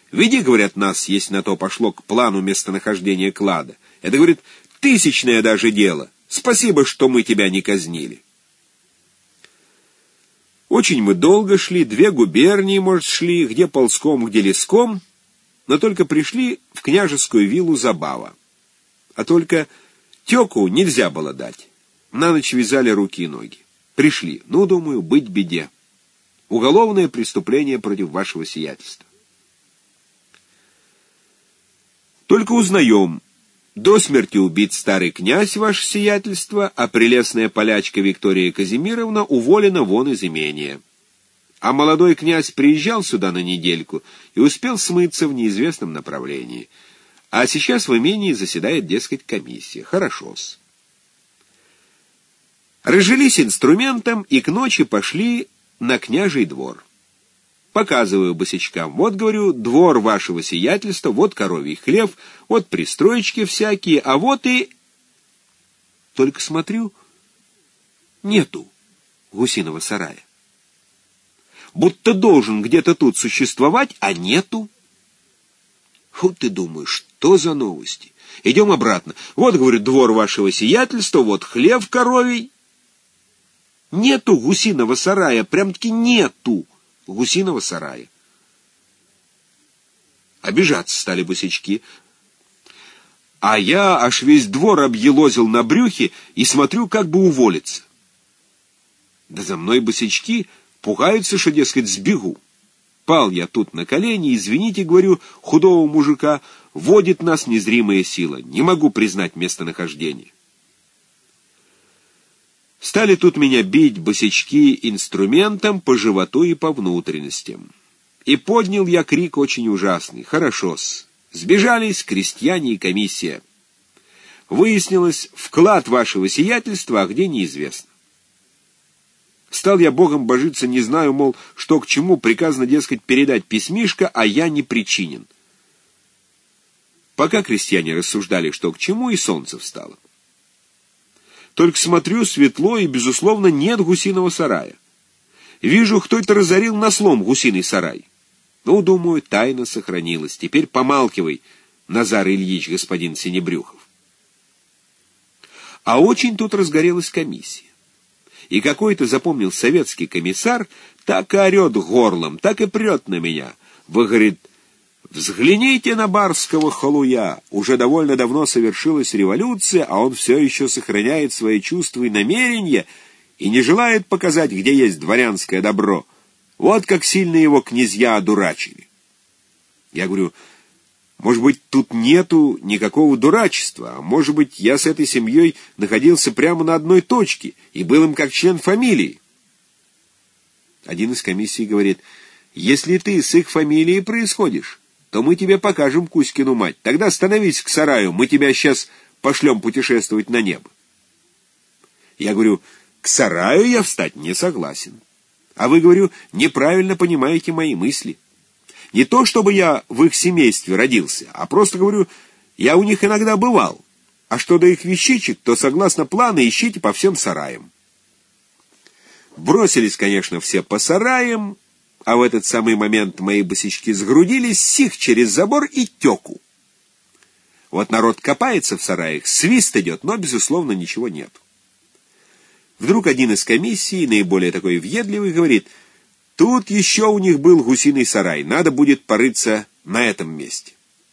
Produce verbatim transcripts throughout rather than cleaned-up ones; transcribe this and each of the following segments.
Веди, говорят, нас, если на то пошло, к плану местонахождения клада. Это, говорит, тысячное даже дело. Спасибо, что мы тебя не казнили. Очень мы долго шли, две губернии, может, шли, где ползком, где леском, но только пришли в княжескую виллу Забава. А только тёку нельзя было дать. На ночь вязали руки и ноги. Пришли. Ну, думаю, быть беде. Уголовное преступление против вашего сиятельства. Только узнаем, до смерти убит старый князь, ваше сиятельство, а прелестная полячка Виктория Казимировна уволена вон из имения. А молодой князь приезжал сюда на недельку и успел смыться в неизвестном направлении. А сейчас в имении заседает, дескать, комиссия. Хорошо-с. Разжились инструментом и к ночи пошли на княжий двор. Показываю босячкам. Вот, говорю, двор вашего сиятельства, вот коровий хлев, вот пристроечки всякие, а вот и... Только смотрю, нету гусиного сарая. Будто должен где-то тут существовать, а нету. Вот ты думаешь, что за новости? Идем обратно. Вот, говорю, двор вашего сиятельства, вот хлев коровий. Нету гусиного сарая, прям-таки нету гусиного сарая. Обижаться стали босячки. А я аж весь двор объелозил на брюхе и смотрю, как бы уволиться. Да за мной босячки пугаются, что, дескать, сбегу. Пал я тут на колени, извините, говорю, худого мужика, водит нас незримая сила. Не могу признать местонахождение. Стали тут меня бить босячки инструментом по животу и по внутренностям. И поднял я крик очень ужасный. Хорошо-с. Сбежались крестьяне и комиссия. Выяснилось, вклад вашего сиятельства, а где неизвестно. Стал я богом божиться, не знаю, мол, что к чему, приказано, дескать, передать письмишко, а я не причинен. Пока крестьяне рассуждали, что к чему, и солнце встало. Только смотрю, светло, и, безусловно, нет гусиного сарая. Вижу, кто-то разорил на слом гусиный сарай. Ну, думаю, тайна сохранилась. Теперь помалкивай, Назар Ильич, господин Синебрюхов. А очень тут разгорелась комиссия. И какой-то, запомнил, советский комиссар так и орет горлом, так и прет на меня. Вы, говорит, взгляните на барского халуя. Уже довольно давно совершилась революция, а он все еще сохраняет свои чувства и намерения и не желает показать, где есть дворянское добро. Вот как сильно его князья одурачили. Я говорю, может быть, тут нету никакого дурачества, а может быть, я с этой семьей находился прямо на одной точке и был им как член фамилии. Один из комиссии говорит, если ты с их фамилией происходишь, то мы тебе покажем Кузькину мать. Тогда становись к сараю, мы тебя сейчас пошлем путешествовать на небо. Я говорю, к сараю я встать не согласен. А вы, говорю, неправильно понимаете мои мысли. Не то, чтобы я в их семействе родился, а просто, говорю, я у них иногда бывал. А что до их вещичек, то, согласно плану, ищите по всем сараям. Бросились, конечно, все по сараям, а в этот самый момент мои босячки сгрудились, сих через забор и тёку. Вот народ копается в сараях, свист идет, но, безусловно, ничего нет. Вдруг один из комиссии, наиболее такой въедливый, говорит, тут еще у них был гусиный сарай, надо будет порыться на этом месте.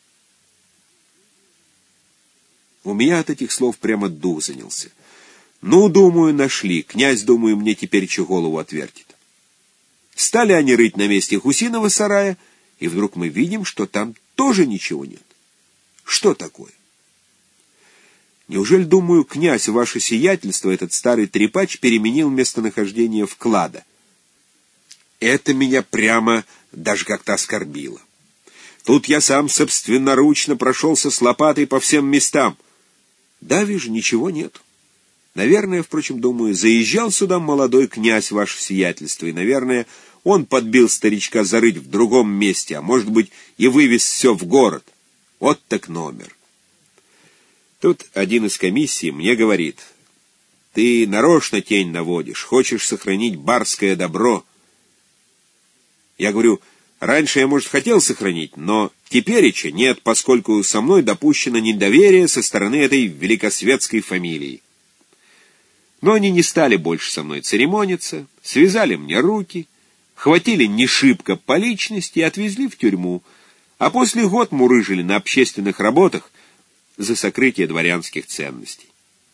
У меня от этих слов прямо дух занялся. Ну, думаю, нашли, князь, думаю, мне теперь че голову отвертит. Стали они рыть на месте гусиного сарая, и вдруг мы видим, что там тоже ничего нет. Что такое? Неужели, думаю, князь, ваше сиятельство, этот старый трепач, переменил местонахождение вклада? Это меня прямо даже как-то оскорбило. Тут я сам собственноручно прошелся с лопатой по всем местам. Да, вижу, ничего нет. Наверное, впрочем, думаю, заезжал сюда молодой князь, ваше сиятельство, и, наверное, он подбил старичка зарыть в другом месте, а может быть, и вывез все в город. Вот так номер. Тут один из комиссии мне говорит, ты нарочно тень наводишь, хочешь сохранить барское добро. Я говорю, Раньше я, может, хотел сохранить, но тепереча нет, поскольку со мной допущено недоверие со стороны этой великосветской фамилии. Но они не стали больше со мной церемониться, связали мне руки, хватили не шибко по личности и отвезли в тюрьму, а после год мурыжили на общественных работах за сокрытие дворянских ценностей.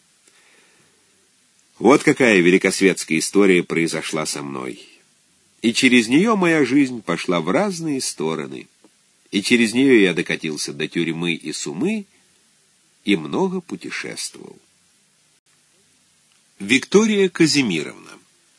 Вот какая великосветская история произошла со мной. И через нее моя жизнь пошла в разные стороны. И через нее я докатился до тюрьмы и сумы и много путешествовал. Виктория Казимировна.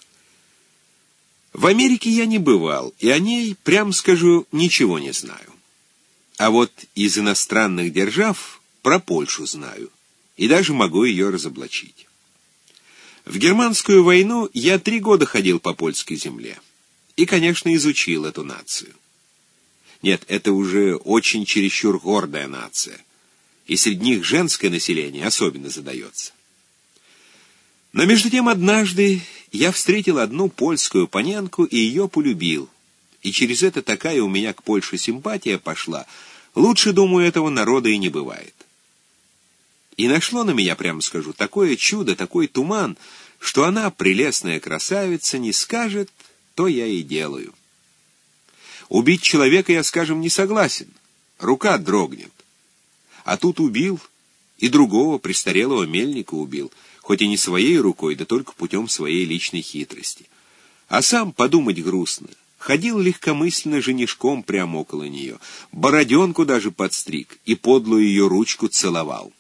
В Америке я не бывал, и о ней, прям скажу, ничего не знаю. А вот из иностранных держав про Польшу знаю, и даже могу ее разоблачить. В германскую войну я три года ходил по польской земле. И, конечно, изучил эту нацию. Нет, это уже очень чересчур гордая нация. И среди них женское население особенно задается. Но между тем однажды я встретил одну польскую панянку и ее полюбил. И через это такая у меня к Польше симпатия пошла. Лучше, думаю, этого народа и не бывает. И нашло на меня, прямо скажу, такое чудо, такой туман, что она, прелестная красавица, не скажет, то я и делаю. Убить человека я, скажем, не согласен. Рука дрогнет. А тут убил, и другого престарелого мельника убил, хоть и не своей рукой, да только путем своей личной хитрости. А сам, подумать грустно, ходил легкомысленно женишком прямо около нее, бороденку даже подстриг и подлую ее ручку целовал.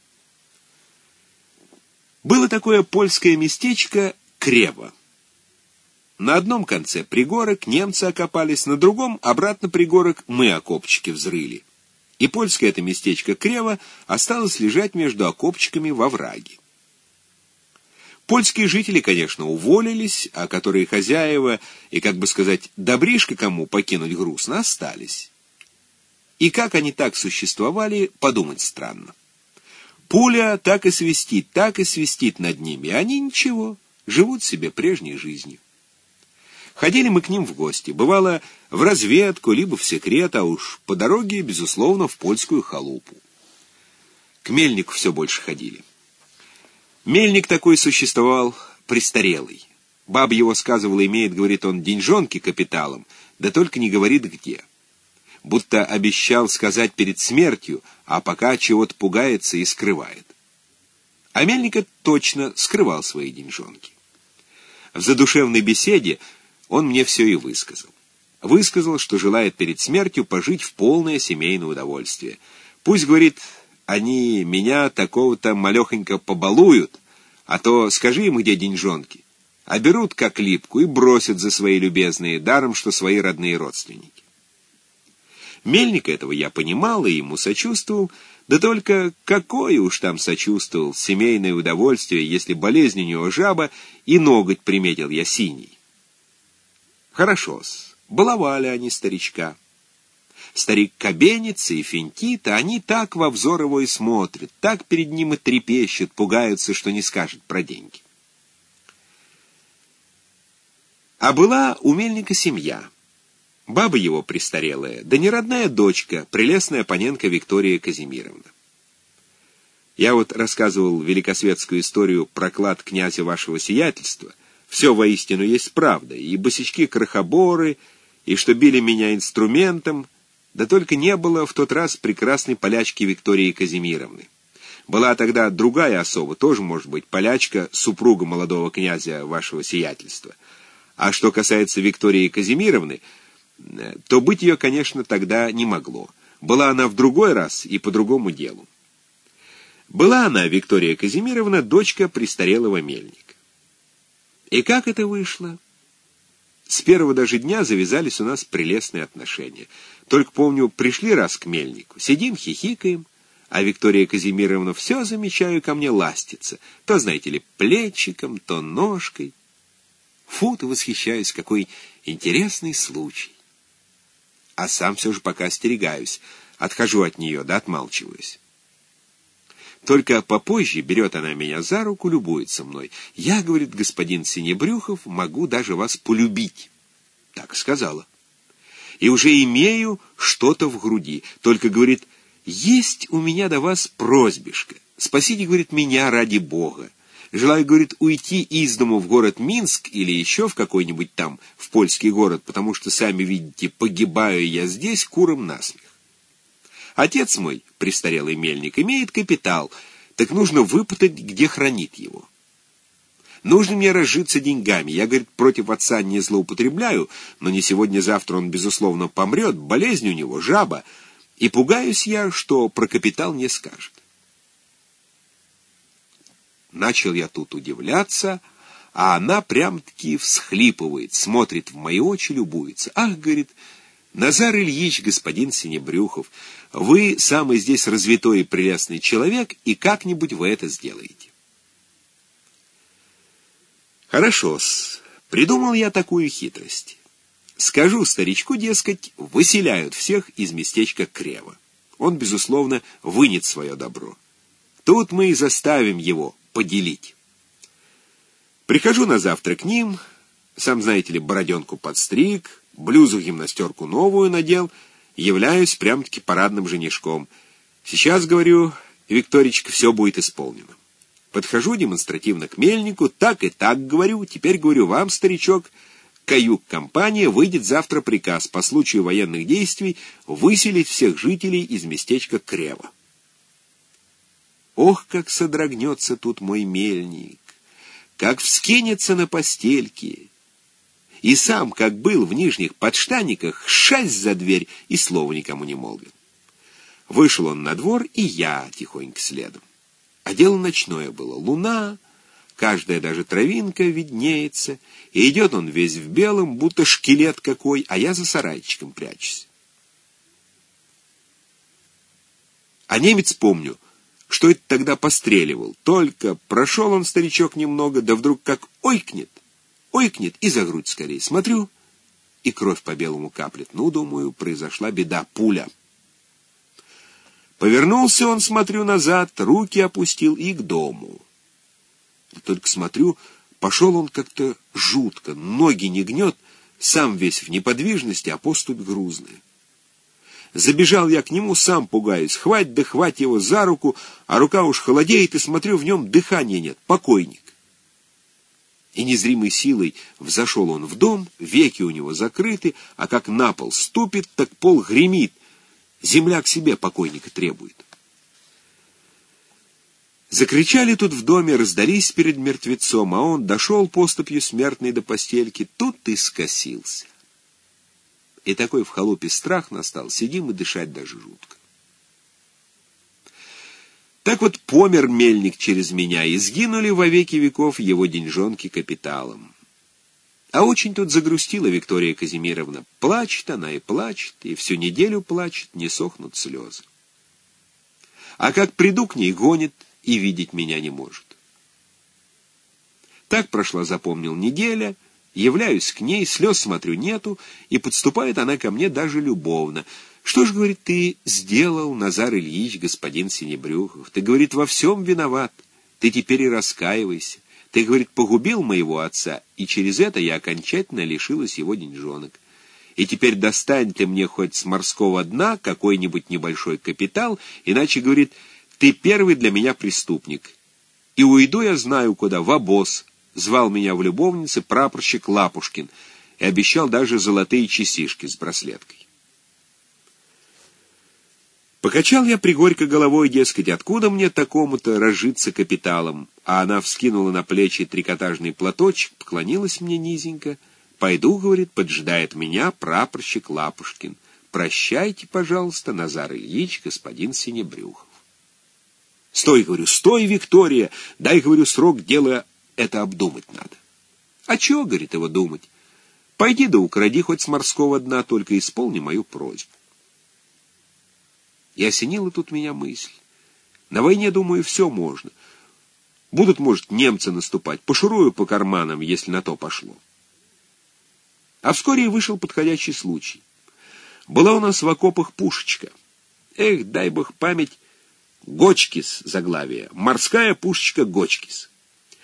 Было такое польское местечко Крево. На одном конце пригорок немцы окопались, на другом, обратно пригорок, мы окопчики взрыли. И польское это местечко Крево осталось лежать между окопчиками во враге. Польские жители, конечно, уволились, а которые хозяева и, как бы сказать, добришко кому покинуть грустно, остались. И как они так существовали, подумать странно. Пуля так и свистит, так и свистит над ними, а они ничего, живут себе прежней жизнью. Ходили мы к ним в гости, бывало, в разведку, либо в секрет, а уж по дороге, безусловно, в польскую халупу. К мельнику все больше ходили. Мельник такой существовал престарелый. Баба его сказывала, имеет, говорит он, деньжонки капиталом, да только не говорит где. Будто обещал сказать перед смертью, а пока чего-то пугается и скрывает. А мельник точно скрывал свои деньжонки. В задушевной беседе он мне все и высказал. Высказал, что желает перед смертью пожить в полное семейное удовольствие. Пусть, говорит, они меня такого-то малехонько побалуют, а то скажи им, где деньжонки, а берут как липку и бросят за свои любезные, даром, что свои родные родственники. Мельника этого я понимал и ему сочувствовал, да только какое уж там сочувствовал семейное удовольствие, если болезнь у него жаба, и ноготь приметил я синий. Хорошо-с, баловали они старичка. Старик кабенится и финтит, а они так во взор его и смотрят, так перед ним и трепещут, пугаются, что не скажет про деньги. А была у мельника семья. Баба его престарелая, да не родная дочка, прелестная паненка Виктория Казимировна. Я вот рассказывал великосветскую историю про клад князя вашего сиятельства. Все воистину есть правда, и босячки-крохоборы, и что били меня инструментом, да только не было в тот раз прекрасной полячки Виктории Казимировны. Была тогда другая особа, тоже, может быть, полячка, супруга молодого князя вашего сиятельства. А что касается Виктории Казимировны, то быть ее, конечно, тогда не могло. Была она в другой раз и по другому делу. Была она, Виктория Казимировна, дочка престарелого мельника. И как это вышло? С первого даже дня завязались у нас прелестные отношения. Только, помню, пришли раз к мельнику, сидим, хихикаем, а Виктория Казимировна все, замечаю, ко мне ластится. То, знаете ли, плечиком, то ножкой. Фу, ты восхищаюсь, какой интересный случай. А сам все же пока остерегаюсь, отхожу от нее, да отмалчиваюсь. Только попозже берет она меня за руку, любуется мной. Я, говорит, господин Синебрюхов, могу даже вас полюбить. Так сказала. и уже имею что-то в груди. Только, говорит, есть у меня до вас просьбишка. Спасите, говорит, меня ради Бога. Желаю, говорит, уйти из дому в город Минск или еще в какой-нибудь там, в польский город, потому что, сами видите, погибаю я здесь куром насмех. Отец мой, престарелый мельник, имеет капитал, так нужно выпытать, где хранит его. Нужно мне разжиться деньгами. Я, говорит, против отца не злоупотребляю, но не сегодня-завтра он, безусловно, помрет, болезнь у него, жаба, и пугаюсь я, что про капитал не скажет. Начал я тут удивляться, а она прям-таки всхлипывает, смотрит в мои очи, любуется. Ах, говорит, Назар Ильич, господин Синебрюхов, вы самый здесь развитой и прелестный человек, и как-нибудь вы это сделаете. Хорошо-с, придумал я такую хитрость. Скажу старичку, дескать, выселяют всех из местечка Крева. Он, безусловно, вынет свое добро. Тут мы и заставим его поделить. Прихожу на завтра к ним, сам, знаете ли, бороденку подстриг, блюзу-гимнастерку новую надел, являюсь прям-таки парадным женишком. Сейчас, говорю, Викторичка, все будет исполнено. Подхожу демонстративно к мельнику, так и так говорю, теперь говорю вам, старичок, каюк-компания, выйдет завтра приказ по случаю военных действий выселить всех жителей из местечка Крева. Ох, как содрогнется тут мой мельник, как вскинется на постельке. И сам, как был в нижних подштанниках, шасть за дверь и слова никому не молвил. Вышел он на двор, и я тихонько следом. А дело ночное было, луна, каждая даже травинка виднеется, и идет он весь в белом, будто шкелет какой, а я за сарайчиком прячусь. А немец, помню, что это тогда постреливал. Только прошел он, старичок, немного, да вдруг как ойкнет, ойкнет и за грудь скорее. Смотрю, и кровь по белому каплет. Ну, думаю, произошла беда, пуля. Повернулся он, смотрю, назад, руки опустил и к дому. Только смотрю, пошел он как-то жутко, ноги не гнет, сам весь в неподвижности, а поступь грузная. Забежал я к нему, сам пугаюсь, хвать да хвать его за руку, а рука уж холодеет, и смотрю, в нем дыхания нет, покойник. И незримой силой взошел он в дом, веки у него закрыты, а как на пол ступит, так пол гремит. Земля к себе покойника требует. Закричали тут в доме, раздались перед мертвецом, а он дошел поступью смертной до постельки, тут и скосился. И такой в халупе страх настал, сидим и дышать даже жутко. Так вот помер мельник через меня, и сгинули во веки веков его деньжонки капиталом. А очень тут загрустила Виктория Казимировна. Плачет она и плачет, и всю неделю плачет, не сохнут слезы. А как приду к ней, гонит, и видеть меня не может. Так прошла, запомнил, неделя, являюсь к ней, слез, смотрю, нету, и подступает она ко мне даже любовно. Что ж, говорит, ты сделал, Назар Ильич, господин Синебрюхов? Ты, говорит, во всем виноват, ты теперь и раскаивайся. Ты, говорит, погубил моего отца, и через это я окончательно лишилась его деньжонок. И теперь достань ты мне хоть с морского дна какой-нибудь небольшой капитал, иначе, говорит, ты первый для меня преступник. И уйду я знаю куда, в обоз. Звал меня в любовнице прапорщик Лапушкин и обещал даже золотые часишки с браслеткой. Покачал я пригорько головой, дескать, откуда мне такому-то разжиться капиталом, а она вскинула на плечи трикотажный платочек, поклонилась мне низенько. Пойду, говорит, поджидает меня прапорщик Лапушкин. Прощайте, пожалуйста, Назар Ильич, господин Синебрюхов. Стой, говорю, стой, Виктория, дай, говорю, срок, дело это обдумать надо. А чего, говорит, его думать? Пойди да укради хоть с морского дна, только исполни мою просьбу. И осенила тут меня мысль. На войне, думаю, все можно. Будут, может, немцы наступать. Пошурую по карманам, если на то пошло. А вскоре и вышел подходящий случай. Была у нас в окопах пушечка. Эх, дай бог память, Гочкис заглавие. Морская пушечка Гочкис.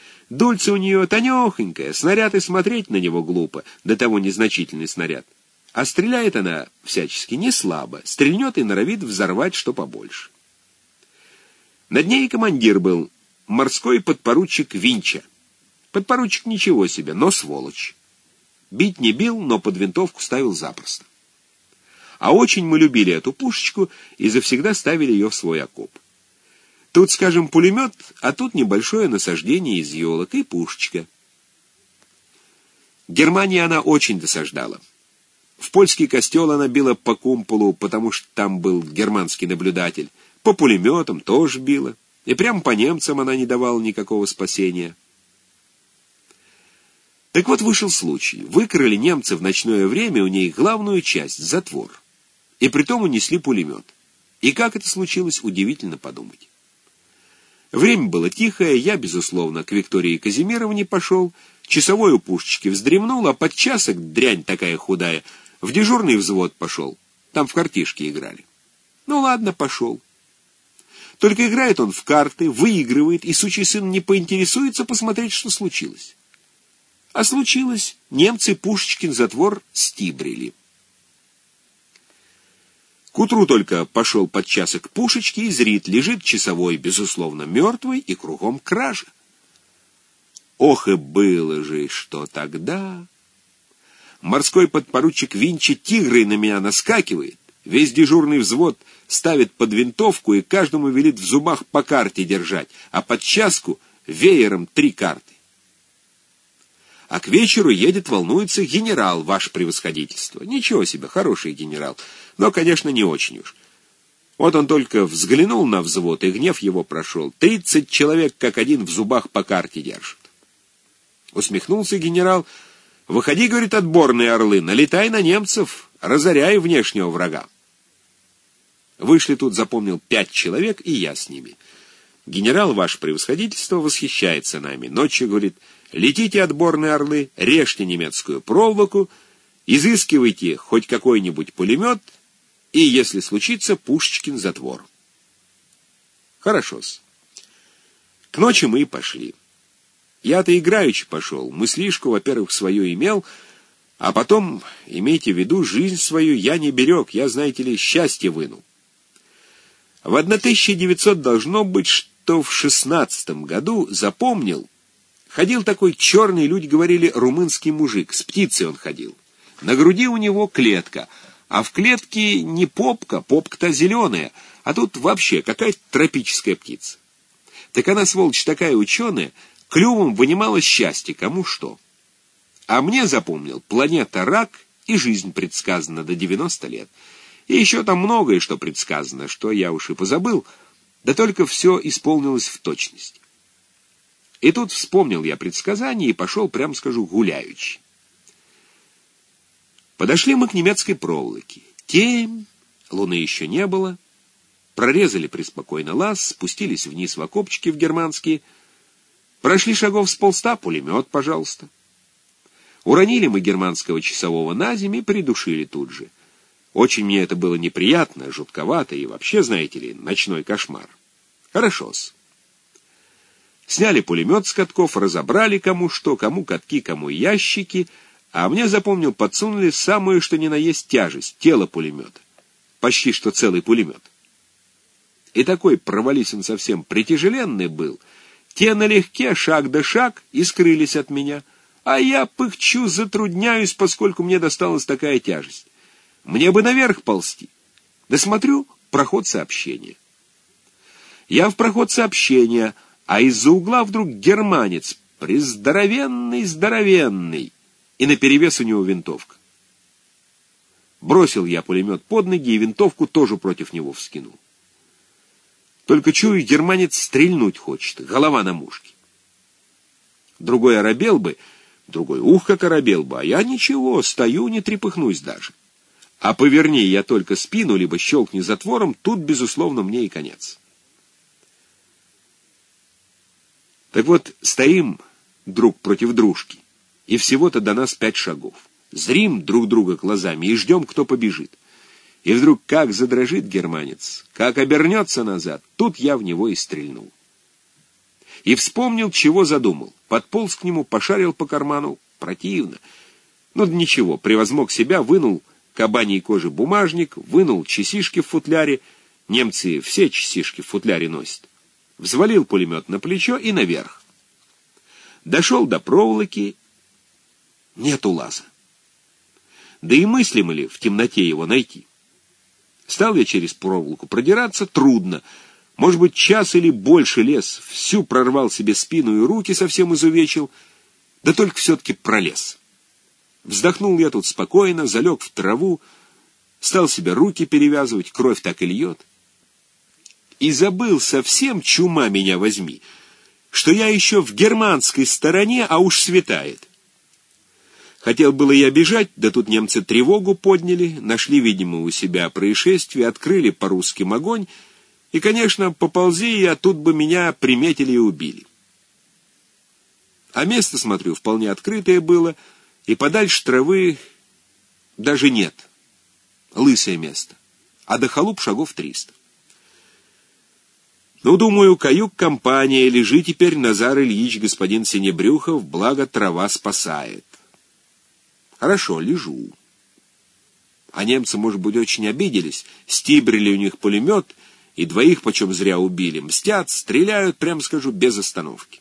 Дульце у нее тонехонькое, снаряд и смотреть на него глупо, до того незначительный снаряд. А стреляет она всячески не слабо, стрельнет и норовит взорвать что побольше. Над ней командир был, морской подпоручик Винча. Подпоручик ничего себе, но сволочь. Бить не бил, но под винтовку ставил запросто. А очень мы любили эту пушечку и завсегда ставили ее в свой окоп. Тут, скажем, пулемет, а тут небольшое насаждение из елок и пушечка. Германии она очень досаждала. В польский костел она била по кумполу, потому что там был германский наблюдатель. По пулеметам тоже била. И прямо по немцам она не давала никакого спасения. Так вот вышел случай. Выкрали немцы в ночное время у ней главную часть, затвор. И притом унесли пулемет. И как это случилось, удивительно подумать. Время было тихое, я, безусловно, к Виктории Казимировне пошел, часовой у пушечки вздремнул, а под часок, дрянь такая худая, в дежурный взвод пошел. Там в картишки играли. Ну ладно, пошел. Только играет он в карты, выигрывает, и сучий сын не поинтересуется посмотреть, что случилось. А случилось, немцы Пушечкин затвор стибрили. К утру только пошел под часок пушечки, и зрит, лежит часовой, безусловно, мертвый, и кругом кража. Ох и было же, что тогда... Морской подпоручик Винча тигрой на меня наскакивает, весь дежурный взвод ставит под винтовку и каждому велит в зубах по карте держать, а под часку веером три карты. А к вечеру едет, волнуется генерал, ваше превосходительство. Ничего себе, хороший генерал, но, конечно, не очень уж. Вот он только взглянул на взвод, и гнев его прошел. Тридцать человек, как один, в зубах по карте держат. Усмехнулся генерал. «Выходи, — говорит, — отборные орлы, налетай на немцев, разоряй внешнего врага». Вышли тут, запомнил, пять человек, и я с ними. Генерал, ваше превосходительство, восхищается нами. Ночью, говорит, летите, отборные орлы, режьте немецкую проволоку, изыскивайте хоть какой-нибудь пулемет, и, если случится, Пушечкин затвор. Хорошо-с. К ночи мы и пошли. Я-то играючи пошел, мыслишку, во-первых, свою имел, а потом, имейте в виду, жизнь свою я не берег, я, знаете ли, счастье вынул. В тысяча девятьсот должно быть, что в шестнадцатом году запомнил, ходил такой черный, люди говорили, румынский мужик, с птицей он ходил. На груди у него клетка, а в клетке не попка, попка-то зеленая, а тут вообще какая-то тропическая птица. Так она, сволочь, такая ученая, клювом вынимала счастье, кому что. А мне запомнил планета Рак и жизнь предсказана до девяноста лет. И еще там многое, что предсказано, что я уж и позабыл, да только все исполнилось в точности. И тут вспомнил я предсказание и пошел, прям скажу, гуляючи. Подошли мы к немецкой проволоке. Темь, луны еще не было. Прорезали преспокойно лаз, спустились вниз в окопчики в германские. Прошли шагов с полста, пулемет, пожалуйста. Уронили мы германского часового на землю и придушили тут же. Очень мне это было неприятно, жутковато и вообще, знаете ли, ночной кошмар. Хорошо-с. Сняли пулемет с катков, разобрали кому что, кому катки, кому ящики, а мне, запомнил, подсунули самую что ни на есть тяжесть, тело пулемета. Почти что целый пулемет. И такой, провались он совсем, притяжеленный был. Те налегке, шаг да шаг, и скрылись от меня. А я пыхчу, затрудняюсь, поскольку мне досталась такая тяжесть. Мне бы наверх ползти. Да смотрю, проход сообщения. Я в проход сообщения, а из-за угла вдруг германец, прездоровенный-здоровенный, и наперевес у него винтовка. Бросил я пулемет под ноги и винтовку тоже против него вскинул. Только чую, германец стрельнуть хочет, голова на мушке. Другой оробел бы, другой ух как оробел бы, а я ничего, стою, не трепыхнусь даже. А поверни я только спину, либо щелкни затвором, тут, безусловно, мне и конец. Так вот, стоим друг против дружки, и всего-то до нас пять шагов. Зрим друг друга глазами и ждем, кто побежит. И вдруг как задрожит германец, как обернется назад, тут я в него и стрельнул. И вспомнил, чего задумал. Подполз к нему, пошарил по карману. Противно. Ну да ничего, превозмог себя, вынул кабаньей кожи бумажник, вынул часишки в футляре, немцы все часишки в футляре носят, взвалил пулемет на плечо и наверх. Дошел до проволоки, нету лаза. Да и мыслимо ли в темноте его найти? Стал я через проволоку продираться, трудно. Может быть, час или больше лез, всю прорвал себе спину и руки совсем изувечил, да только все-таки пролез. Вздохнул я тут спокойно, залег в траву, стал себе руки перевязывать, кровь так и льет. И забыл совсем, чума меня возьми, что я еще в германской стороне, а уж светает. Хотел было я бежать, да тут немцы тревогу подняли, нашли, видимо, у себя происшествие, открыли по русским огонь, и, конечно, поползи я, тут бы меня приметили и убили. А место, смотрю, вполне открытое было, и подальше травы даже нет. Лысое место. А до халуп шагов триста. Ну, думаю, каюк-компания, лежи теперь, Назар Ильич, господин Синебрюхов, благо трава спасает. Хорошо, лежу. А немцы, может быть, очень обиделись, стибрили у них пулемет, и двоих почем зря убили, мстят, стреляют, прямо скажу, без остановки.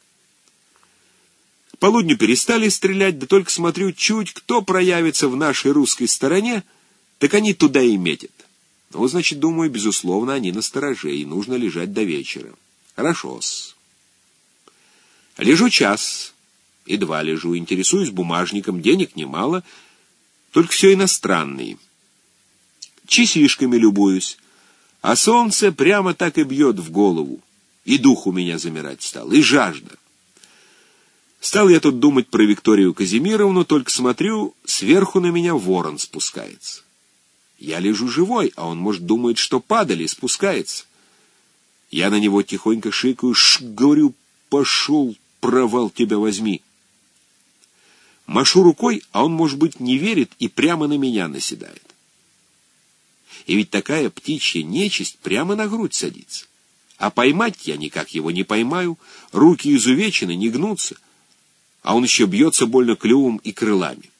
К полудню перестали стрелять, да только смотрю, чуть кто проявится в нашей русской стороне, так они туда и метят. Ну, значит, думаю, безусловно, они настороже, и нужно лежать до вечера. Хорошо-с. Лежу час, и два лежу, интересуюсь бумажником, денег немало, только все иностранные. Часишками любуюсь, а солнце прямо так и бьет в голову, и дух у меня замирать стал, и жажда. Стал я тут думать про Викторию Казимировну, только смотрю, сверху на меня ворон спускается. Я лежу живой, а он, может, думает, что падали, спускается. Я на него тихонько шикаю, ш, говорю, пошел, провал тебя возьми. Машу рукой, а он, может быть, не верит и прямо на меня наседает. И ведь такая птичья нечисть прямо на грудь садится. А поймать я никак его не поймаю, руки изувечены, не гнутся, а он еще бьется больно клювом и крылами.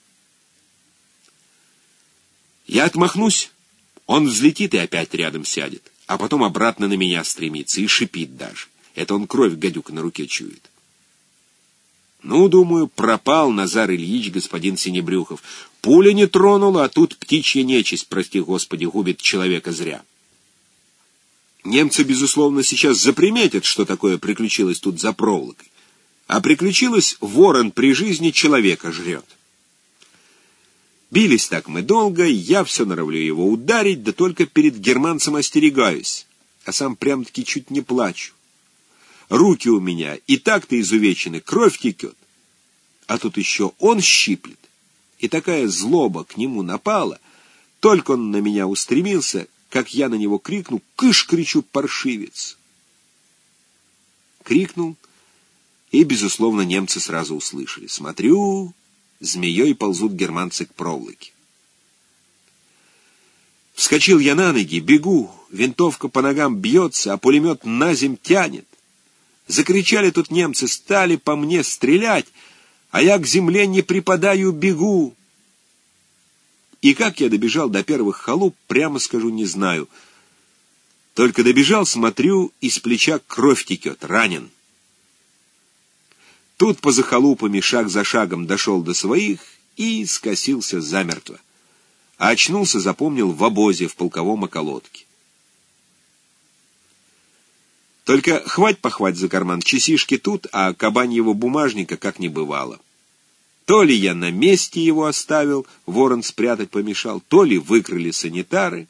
Я отмахнусь, он взлетит и опять рядом сядет, а потом обратно на меня стремится и шипит даже. Это он кровь гадюка на руке чует. Ну, думаю, пропал Назар Ильич, господин Синебрюхов. Пуля не тронула, а тут птичья нечисть, прости господи, губит человека зря. Немцы, безусловно, сейчас заприметят, что такое приключилось тут за проволокой. А приключилось, ворон при жизни человека жрет. Бились так мы долго, я все норовлю его ударить, да только перед германцем остерегаюсь, а сам прям-таки чуть не плачу. Руки у меня и так-то изувечены, кровь текет. А тут еще он щиплет. И такая злоба к нему напала. Только он на меня устремился, как я на него крикну, «Кыш!» кричу, паршивец. Крикнул, и, безусловно, немцы сразу услышали. Смотрю, змеей ползут германцы к проволоке. Вскочил я на ноги, бегу, винтовка по ногам бьется, а пулемет на земь тянет. Закричали тут немцы, стали по мне стрелять, а я к земле не припадаю, бегу. И как я добежал до первых халуп, прямо скажу, не знаю. Только добежал, смотрю, из плеча кровь текет, ранен. Тут поза халупами шаг за шагом дошел до своих и скосился замертво. А очнулся, запомнил, в обозе в полковом околотке. Только хвать-похвать за карман, часишки тут, а кабаньего бумажника как не бывало. То ли я на месте его оставил, ворон спрятать помешал, то ли выкрали санитары.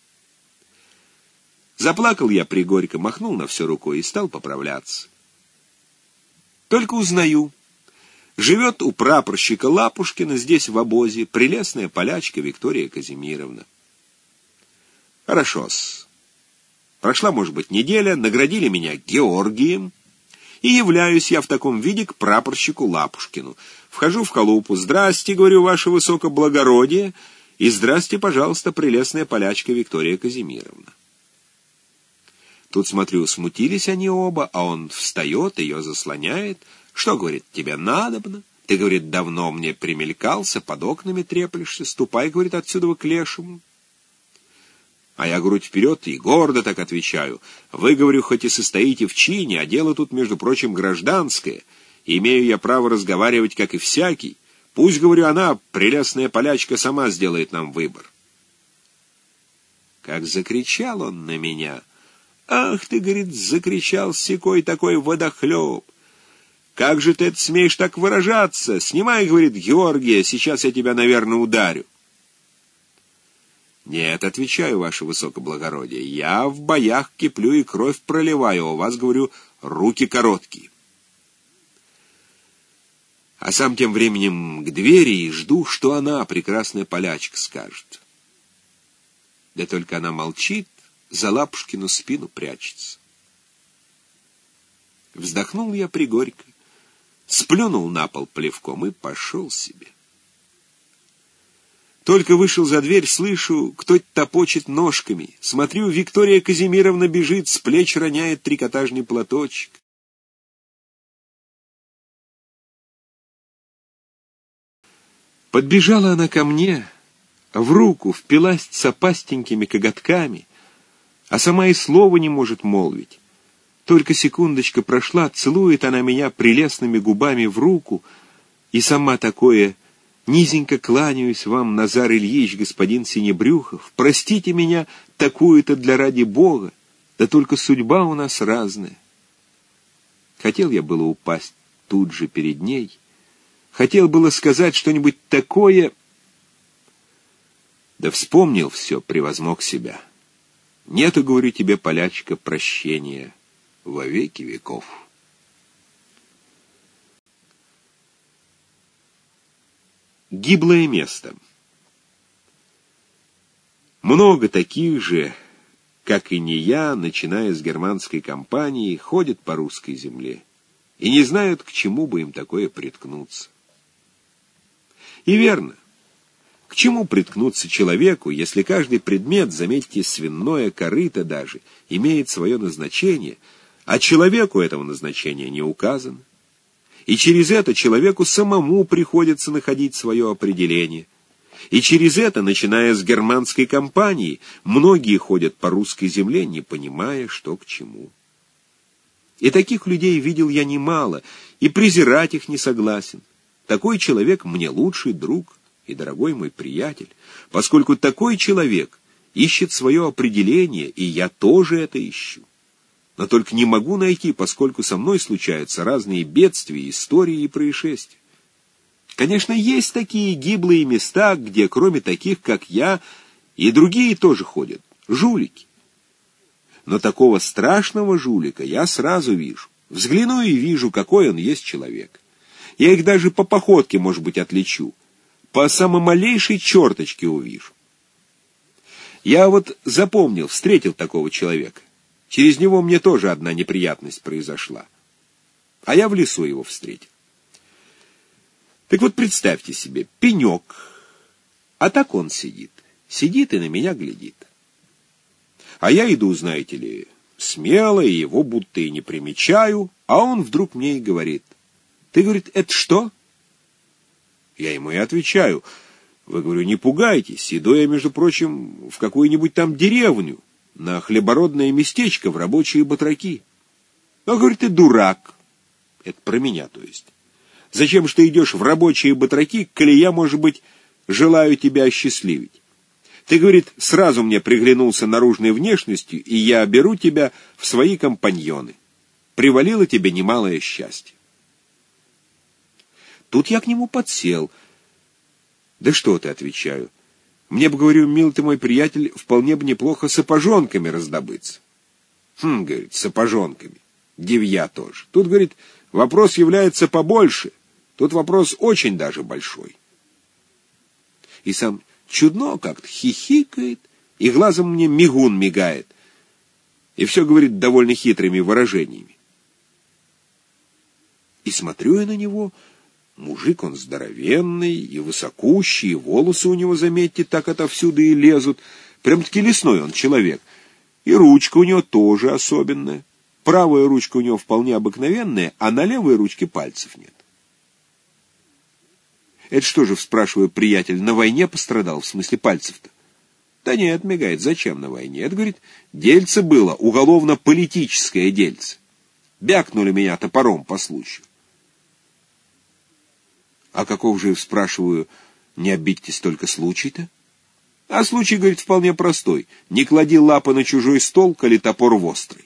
Заплакал я пригорько, махнул на все рукой и стал поправляться. Только узнаю. Живет у прапорщика Лапушкина здесь в обозе прелестная полячка Виктория Казимировна. Хорошо-с. Прошла, может быть, неделя, наградили меня Георгием, и являюсь я в таком виде к прапорщику Лапушкину. Вхожу в халупу. «Здрасте, — говорю, — ваше высокоблагородие, и здрасте, пожалуйста, прелестная полячка Виктория Казимировна». Тут, смотрю, смутились они оба, а он встает, ее заслоняет. «Что, — говорит, — тебе надобно? Ты, говорит, давно мне примелькался, под окнами треплешься, ступай, говорит, отсюда к лешему. А я, говорю, вперед и гордо так отвечаю. Вы, говорю, хоть и состоите в чине, а дело тут, между прочим, гражданское. Имею я право разговаривать, как и всякий. Пусть, говорю, она, прелестная полячка, сама сделает нам выбор. Как закричал он на меня. Ах ты, говорит, закричал секой такой водохлеб. Как же ты это смеешь так выражаться? Снимай, говорит, Георгия, сейчас я тебя, наверное, ударю. Нет, отвечаю, ваше высокоблагородие, я в боях киплю и кровь проливаю, а у вас, говорю, руки короткие. А сам тем временем к двери и жду, что она, прекрасная полячка, скажет. Да только она молчит, за Лапушкину спину прячется. Вздохнул я пригорько, сплюнул на пол плевком и пошел себе. Только вышел за дверь, слышу, кто-то топочет ножками. Смотрю, Виктория Казимировна бежит, с плеч роняет трикотажный платочек. Подбежала она ко мне, в руку впилась цапастенькими коготками, а сама и слова не может молвить. Только секундочка прошла, целует она меня прелестными губами в руку, и сама такое: «Низенько кланяюсь вам, Назар Ильич, господин Синебрюхов, простите меня, такую-то для ради Бога, да только судьба у нас разная». Хотел я было упасть тут же перед ней, хотел было сказать что-нибудь такое, да вспомнил все, превозмог себя. Нету, говорю тебе, полячка, прощения во веки веков. Гиблое место. Много таких же, как и не я, начиная с германской кампании, ходят по русской земле и не знают, к чему бы им такое приткнуться. И верно. К чему приткнуться человеку, если каждый предмет, заметьте, свиное корыто даже, имеет свое назначение, а человеку этого назначения не указано? И через это человеку самому приходится находить свое определение. И через это, начиная с германской кампании, многие ходят по русской земле, не понимая, что к чему. И таких людей видел я немало, и презирать их не согласен. Такой человек мне лучший друг и дорогой мой приятель, поскольку такой человек ищет свое определение, и я тоже это ищу. Но только не могу найти, поскольку со мной случаются разные бедствия, истории и происшествия. Конечно, есть такие гиблые места, где кроме таких, как я, и другие тоже ходят, жулики. Но такого страшного жулика я сразу вижу. Взгляну и вижу, какой он есть человек. Я их даже по походке, может быть, отличу. По самой малейшей черточке увижу. Я вот запомнил, встретил такого человека. Через него мне тоже одна неприятность произошла. А я в лесу его встретил. Так вот, представьте себе, пенек, а так он сидит. Сидит и на меня глядит. А я иду, знаете ли, смело, и его будто и не примечаю, а он вдруг мне и говорит: «Ты, говорит, это что?» Я ему и отвечаю: «Вы, говорю, не пугайтесь, иду я, между прочим, в какую-нибудь там деревню, на хлебородное местечко, в рабочие батраки». Он говорит: «Ты дурак». Это про меня, то есть. «Зачем же ты идешь в рабочие батраки, коли я, может быть, желаю тебя осчастливить? Ты, говорит, сразу мне приглянулся наружной внешностью, и я беру тебя в свои компаньоны. Привалило тебе немалое счастье». Тут я к нему подсел. «Да что ты», — отвечаю, — «мне бы, говорю, мил ты мой приятель, вполне бы неплохо сапожонками раздобыться». «Хм, — говорит, — сапожонками. Девья тоже. Тут, — говорит, — вопрос является побольше. Тут вопрос очень даже большой». И сам чудно как-то хихикает, и глазом мне мигун мигает. И все говорит довольно хитрыми выражениями. И смотрю я на него. Мужик он здоровенный и высокущий, и волосы у него, заметьте, так отовсюду и лезут. Прям-таки лесной он человек. И ручка у него тоже особенная. Правая ручка у него вполне обыкновенная, а на левой ручке пальцев нет. Это что же, спрашиваю, приятель, на войне пострадал, в смысле пальцев-то? Да нет, мигает, зачем на войне? Это, говорит, дельце было, уголовно-политическое дельце. Бякнули меня топором по случаю. А каков же, спрашиваю, не обидитесь только случай-то? А случай, говорит, вполне простой. Не клади лапы на чужой стол, коли топор вострый.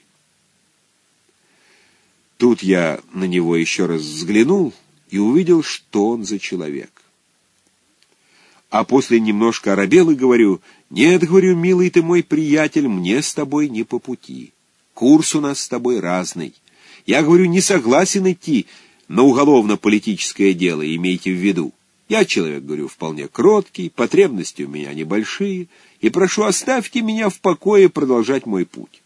Тут я на него еще раз взглянул и увидел, что он за человек. А после немножко оробел и говорю: «Нет, — говорю, — милый ты мой приятель, мне с тобой не по пути. Курс у нас с тобой разный. Я, говорю, не согласен идти на уголовно-политическое дело, имейте в виду. Я человек, говорю, вполне кроткий, потребности у меня небольшие, и прошу, оставьте меня в покое продолжать мой путь».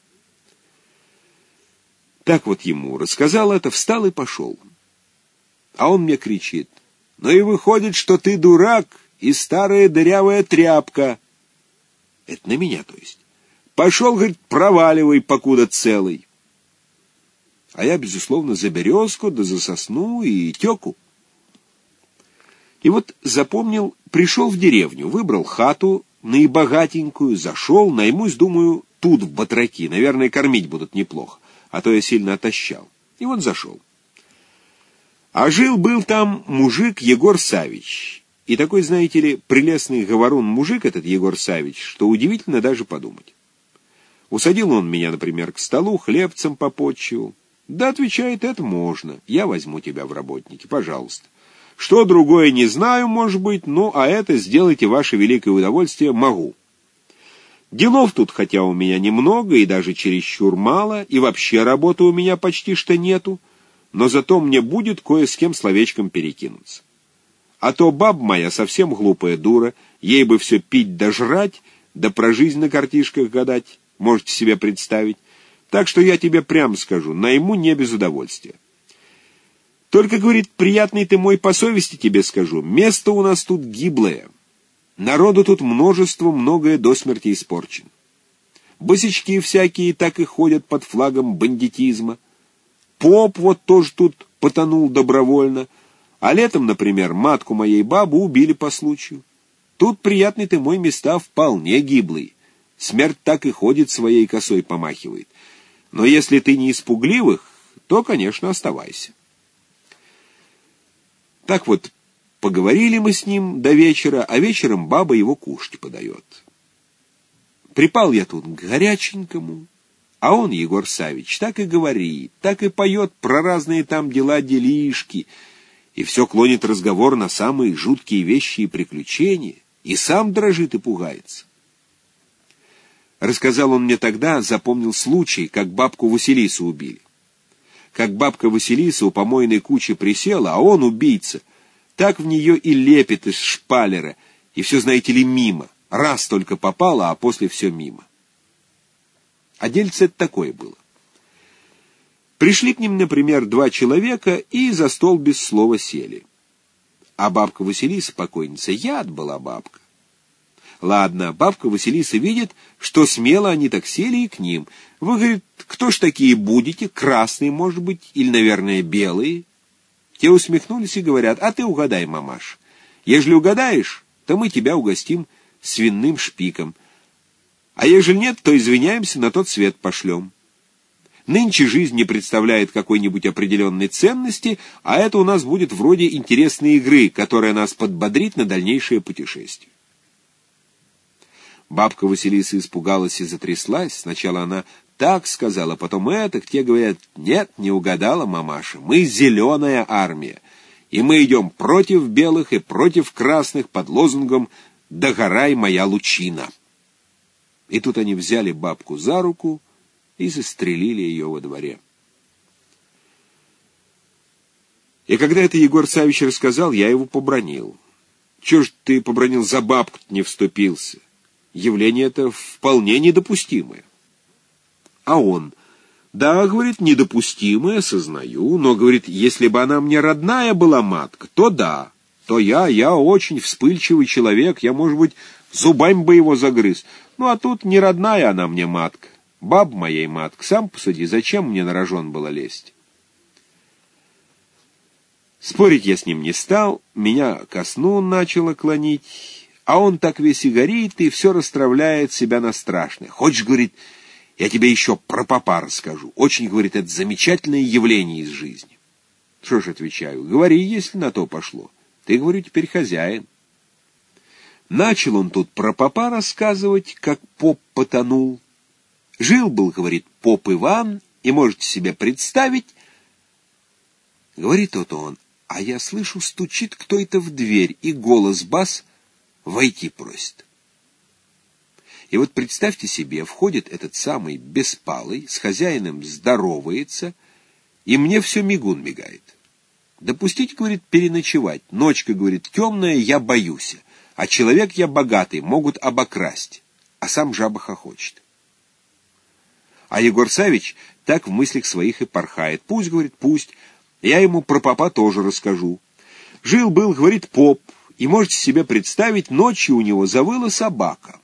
Так вот ему рассказал это, встал и пошел. А он мне кричит: «Ну и выходит, что ты дурак и старая дырявая тряпка». Это на меня, то есть. «Пошел, говорит, проваливай, покуда целый». А я, безусловно, за березку, да за сосну и теку. И вот запомнил, пришел в деревню, выбрал хату наибогатенькую, зашел, наймусь, думаю, тут в батраки, наверное, кормить будут неплохо, а то я сильно отощал. И вот зашел. А жил-был там мужик Егор Савич. И такой, знаете ли, прелестный говорун мужик этот Егор Савич, что удивительно даже подумать. Усадил он меня, например, к столу, хлебцем попотчевал. Да, отвечает, это можно, я возьму тебя в работники, пожалуйста. Что другое не знаю, может быть, ну, а это сделайте ваше великое удовольствие, могу. Делов тут, хотя у меня немного и даже чересчур мало, и вообще работы у меня почти что нету, но зато мне будет кое с кем словечком перекинуться. А то баб моя совсем глупая дура, ей бы все пить да жрать, да про жизнь на картишках гадать, можете себе представить. Так что я тебе прямо скажу, найму не без удовольствия. Только, говорит, приятный ты мой по совести тебе скажу, место у нас тут гиблое. Народу тут множество, многое до смерти испорчено. Босячки всякие так и ходят под флагом бандитизма. Поп вот тоже тут потонул добровольно. А летом, например, матку моей бабы убили по случаю. Тут, приятный ты мой, места вполне гиблые. Смерть так и ходит, своей косой помахивает. Но если ты не из пугливых, то, конечно, оставайся. Так вот, поговорили мы с ним до вечера, а вечером баба его кушать подает. Припал я тут к горяченькому, а он, Егор Савич, так и говорит, так и поет про разные там дела-делишки, и все клонит разговор на самые жуткие вещи и приключения, и сам дрожит и пугается. Рассказал он мне тогда, запомнил случай, как бабку Василису убили. Как бабка Василиса у помойной кучи присела, а он, убийца, так в нее и лепит из шпалера, и все, знаете ли, мимо. Раз только попало, а после все мимо. А дельце это такое было. Пришли к ним, например, два человека и за стол без слова сели. А бабка Василиса, покойница, яд была бабка. Ладно, бабка Василиса видит, что смело они так сели и к ним. Вы, говорит, кто ж такие будете? Красные, может быть, или, наверное, белые? Те усмехнулись и говорят: а ты угадай, мамаш. Ежели угадаешь, то мы тебя угостим свиным шпиком. А ежели нет, то извиняемся, на тот свет пошлем. Нынче жизнь не представляет какой-нибудь определенной ценности, а это у нас будет вроде интересной игры, которая нас подбодрит на дальнейшее путешествие. Бабка Василиса испугалась и затряслась. Сначала она так сказала, потом это. Те говорят: нет, не угадала мамаша, мы зеленая армия, и мы идем против белых и против красных под лозунгом «Догорай, моя лучина». И тут они взяли бабку за руку и застрелили ее во дворе. И когда это Егор Савич рассказал, я его побранил. Чего ж ты побранил, за бабку-то не вступился? Явление это вполне недопустимое. А он: да, говорит, недопустимое, сознаю, но, говорит, если бы она мне родная была матка, то да, то я, я очень вспыльчивый человек, я, может быть, зубами бы его загрыз. Ну, а тут не родная она мне матка, баб моей матка, сам посуди, зачем мне на рожон было лезть? Спорить я с ним не стал, меня ко сну начало клонить, а он так весь и горит, и все расстравляет себя на страшное. Хочешь, говорит, я тебе еще про попа расскажу. Очень, говорит, это замечательное явление из жизни. Что ж, отвечаю, говори, если на то пошло. Ты, говорю, теперь хозяин. Начал он тут про попа рассказывать, как поп потонул. Жил-был, говорит, поп Иван, и можете себе представить, говорит тот он, а я слышу, стучит кто-то в дверь, и голос бас войти просит. И вот представьте себе, входит этот самый Беспалый, с хозяином здоровается, и мне все мигун мигает. Допустите, говорит, переночевать. Ночка, говорит, темная, я боюсь. А человек я богатый, могут обокрасть. А сам жаба хохочет. А Егор Савич так в мыслях своих и порхает. Пусть, говорит, пусть. Я ему про попа тоже расскажу. Жил-был, говорит, поп, и можете себе представить, ночью у него завыла собака.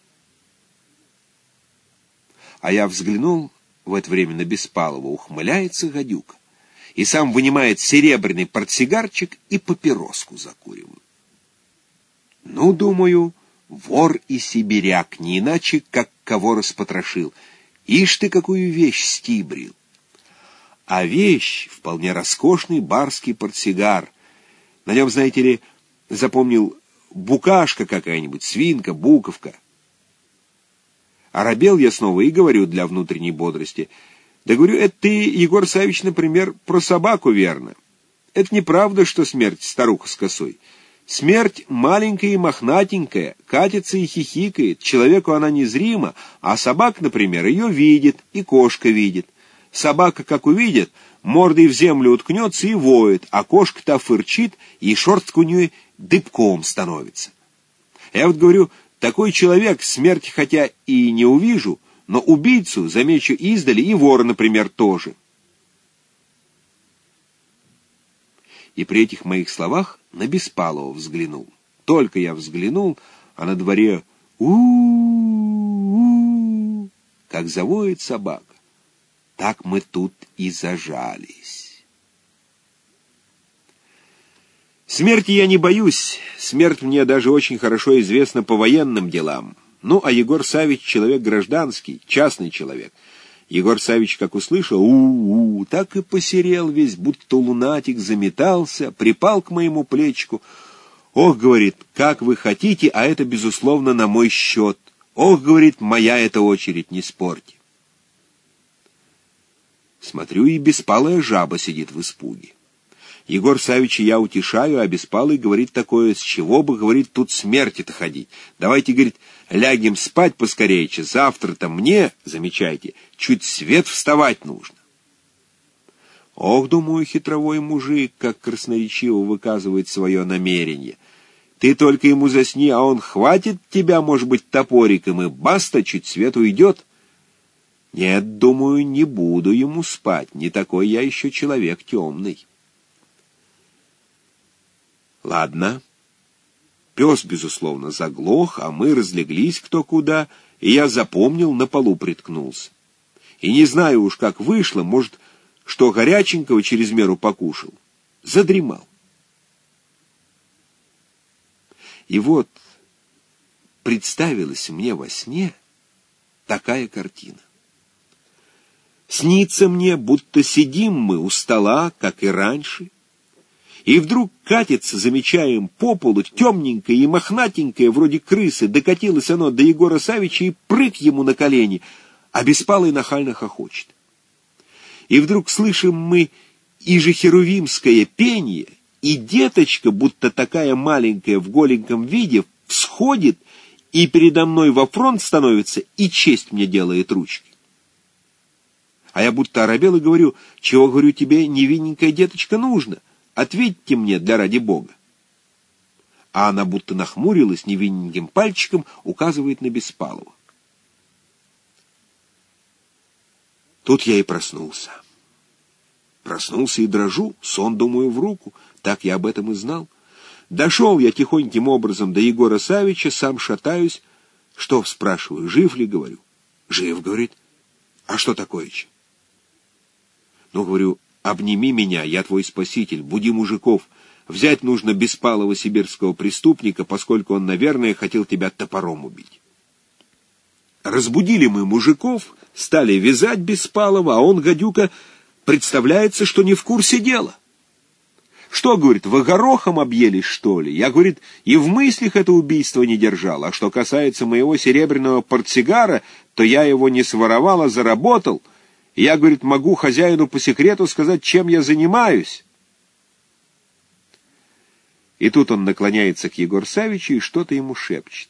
А я взглянул в это время на Беспалова, ухмыляется гадюка, и сам вынимает серебряный портсигарчик и папироску закуривает. Ну, думаю, вор и сибиряк, не иначе, как кого распотрошил. Ишь ты, какую вещь стибрил. А вещь — вполне роскошный барский портсигар. На нем, знаете ли, запомнил, букашка какая-нибудь, свинка, буковка. Оробел я снова и говорю для внутренней бодрости. Да говорю, это ты, Егор Савич, например, про собаку верно. Это неправда, что смерть старуха с косой. Смерть маленькая и мохнатенькая, катится и хихикает, человеку она незрима, а собак, например, ее видит, и кошка видит. Собака, как увидит, мордой в землю уткнется и воет, а кошка-то фырчит, и шерстка у нее дыбком становится. Я вот говорю, такой человек смерти хотя и не увижу, но убийцу замечу издали, и вора, например, тоже. И при этих моих словах на Беспалова взглянул. Только я взглянул, а на дворе у-у-у, как завоет собака. Так мы тут и зажались. Смерти я не боюсь. Смерть мне даже очень хорошо известна по военным делам. Ну, а Егор Савич человек гражданский, частный человек. Егор Савич, как услышал, у-у, так и посерел весь, будто лунатик, заметался, припал к моему плечику. Ох, говорит, как вы хотите, а это, безусловно, на мой счет. Ох, говорит, моя эта очередь, не спорьте. Смотрю, и беспалая жаба сидит в испуге. Егор Савича я утешаю, а Беспалый говорит такое, с чего бы, говорит, тут смерти-то ходить. Давайте, говорит, лягем спать поскорее, завтра-то мне, замечайте, чуть свет вставать нужно. Ох, думаю, хитровой мужик, как красноречиво выказывает свое намерение. Ты только ему засни, а он хватит тебя, может быть, топориком, и баста, чуть свет уйдет. Нет, думаю, не буду ему спать, не такой я еще человек темный. Ладно. Пес, безусловно, заглох, а мы разлеглись кто куда, и я запомнил, на полу приткнулся. И не знаю уж, как вышло, может, что горяченького через меру покушал. Задремал. И вот представилась мне во сне такая картина. Снится мне, будто сидим мы у стола, как и раньше, и вдруг катится, замечаем, по полу, темненькое и мохнатенькое, вроде крысы, докатилось оно до Егора Савича и прыг ему на колени, а Беспалый нахально хохочет. И вдруг слышим мы и же херувимское пение, и деточка, будто такая маленькая в голеньком виде, всходит и передо мной во фронт становится и честь мне делает ручки. А я будто оробел и говорю, чего, говорю, тебе, невинненькая деточка, нужно? Ответьте мне, да ради Бога. А она будто нахмурилась, невинненьким пальчиком указывает на Беспалова. Тут я и проснулся. Проснулся и дрожу, сон, думаю, в руку. Так я об этом и знал. Дошел я тихоньким образом до Егора Савича, сам шатаюсь. Что, спрашиваю, жив ли, говорю? Жив, говорит. А что такое-че? Ну, говорю, обними меня, я твой спаситель, буди мужиков. Взять нужно беспалого сибирского преступника, поскольку он, наверное, хотел тебя топором убить. Разбудили мы мужиков, стали вязать Беспалова, а он, гадюка, представляется, что не в курсе дела. Что, говорит, вы горохом объелись, что ли? Я, говорит, и в мыслях это убийство не держал. А что касается моего серебряного портсигара, то я его не своровал, а заработал. И я, говорит, могу хозяину по секрету сказать, чем я занимаюсь. И тут он наклоняется к Егору Савичу и что-то ему шепчет.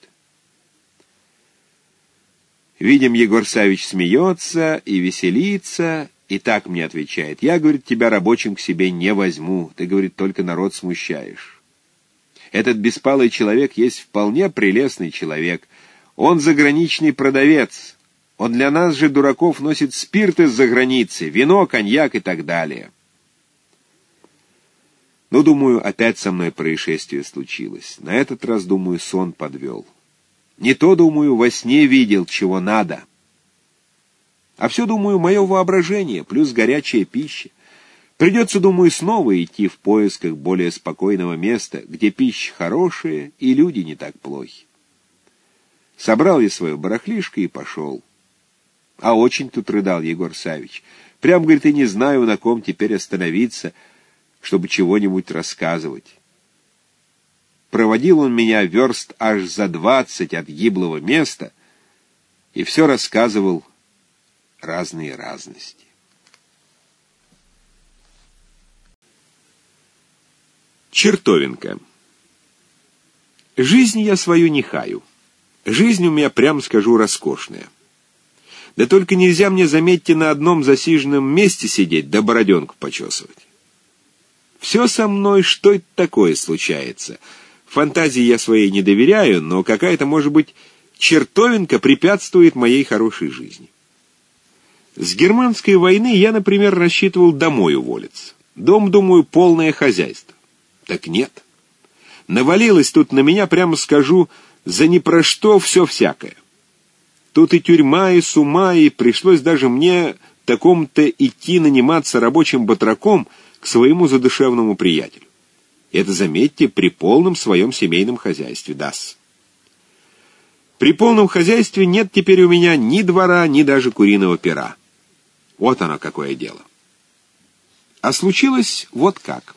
Видим, Егор Савич смеется и веселится, и так мне отвечает. Я, говорит, тебя рабочим к себе не возьму, ты, говорит, только народ смущаешь. Этот беспалый человек есть вполне прелестный человек. Он заграничный продавец. Он для нас же, дураков, носит спирт из-за границы, вино, коньяк и так далее. Ну, думаю, опять со мной происшествие случилось. На этот раз, думаю, сон подвел. Не то, думаю, во сне видел, чего надо. А все, думаю, мое воображение, плюс горячая пища. Придется, думаю, снова идти в поисках более спокойного места, где пища хорошая и люди не так плохи. Собрал я свое барахлишко и пошел. А очень тут рыдал Егор Савич. Прям, говорит, и не знаю, на ком теперь остановиться, чтобы чего-нибудь рассказывать. Проводил он меня верст аж за двадцать от гиблого места и все рассказывал разные разности. Чертовенко. Жизнь я свою не хаю. Жизнь у меня, прям скажу, роскошная. Да только нельзя мне, заметьте, на одном засиженном месте сидеть да бороденку почесывать. Все со мной, что это такое, случается. Фантазии я своей не доверяю, но какая-то, может быть, чертовенка препятствует моей хорошей жизни. С германской войны я, например, рассчитывал домой уволиться. Дом, думаю, полное хозяйство. Так нет. Навалилось тут на меня, прямо скажу, за ни про что все всякое. Тут и тюрьма, и сума, и пришлось даже мне такому-то идти наниматься рабочим батраком к своему задушевному приятелю. Это, заметьте, при полном своем семейном хозяйстве, да-с. При полном хозяйстве нет теперь у меня ни двора, ни даже куриного пера. Вот оно какое дело. А случилось вот как.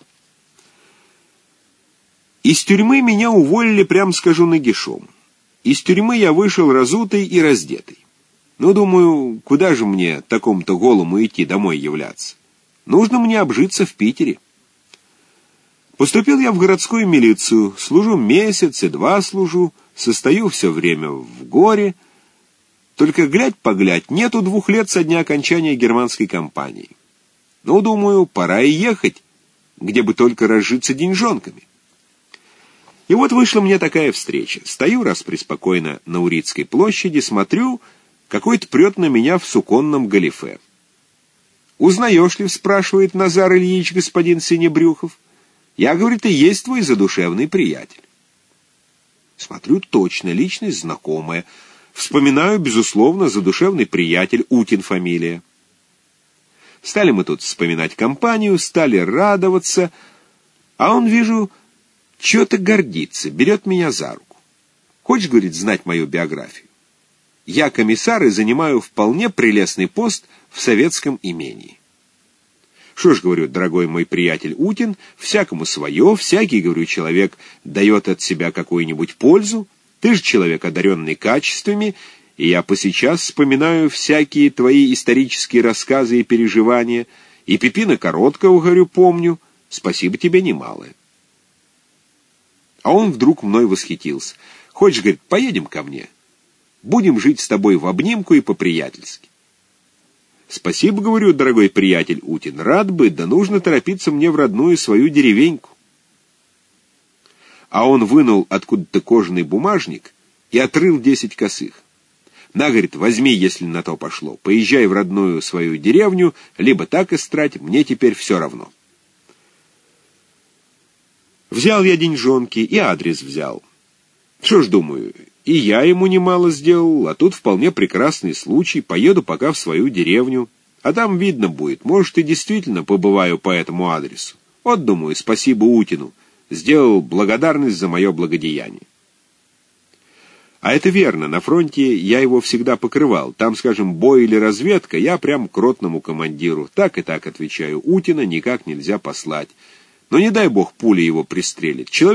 Из тюрьмы меня уволили, прям скажу, нагишом. Из тюрьмы я вышел разутый и раздетый. Ну, думаю, куда же мне такому-то голому идти домой являться? Нужно мне обжиться в Питере. Поступил я в городскую милицию, служу месяц и два служу, состою все время в горе. Только глядь-поглядь, нету двух лет со дня окончания германской кампании. Ну, думаю, пора и ехать, где бы только разжиться деньжонками. И вот вышла мне такая встреча. Стою раз преспокойно на Урицкой площади, смотрю, какой-то прет на меня в суконном галифе. «Узнаешь ли?» — спрашивает Назар Ильич, господин Синебрюхов. «Я, говорит, и есть твой задушевный приятель». Смотрю, точно, личность знакомая. Вспоминаю, безусловно, задушевный приятель, Утин фамилия. Стали мы тут вспоминать компанию, стали радоваться, а он, вижу, чего-то гордится, берет меня за руку. «Хочешь, — говорит, — знать мою биографию? Я комиссар и занимаю вполне прелестный пост в советском имении». «Что ж, — говорю, — дорогой мой приятель Утин, всякому свое, всякий, — говорю, — человек дает от себя какую-нибудь пользу, ты же человек, одаренный качествами, и я посейчас вспоминаю всякие твои исторические рассказы и переживания, и Пипина Короткого, — говорю, — помню, спасибо тебе немалое». А он вдруг мной восхитился. «Хочешь, — говорит, — поедем ко мне? Будем жить с тобой в обнимку и по-приятельски». «Спасибо, — говорю, — дорогой приятель Утин, рад бы, да нужно торопиться мне в родную свою деревеньку». А он вынул откуда-то кожаный бумажник и отрыл десять косых. «На, — говорит, — возьми, если на то пошло, поезжай в родную свою деревню, либо так истрать, мне теперь все равно». Взял я деньжонки и адрес взял. Что ж, думаю, и я ему немало сделал, а тут вполне прекрасный случай, поеду пока в свою деревню, А там видно будет, может, и действительно побываю по этому адресу. Вот, думаю, спасибо Утину. Сделал благодарность за мое благодеяние. А это верно, на фронте я его всегда покрывал. Там, скажем, бой или разведка, я прям к ротному командиру. Так и так отвечаю, Утина никак нельзя послать. Но не дай бог пуля его пристрелит. Человек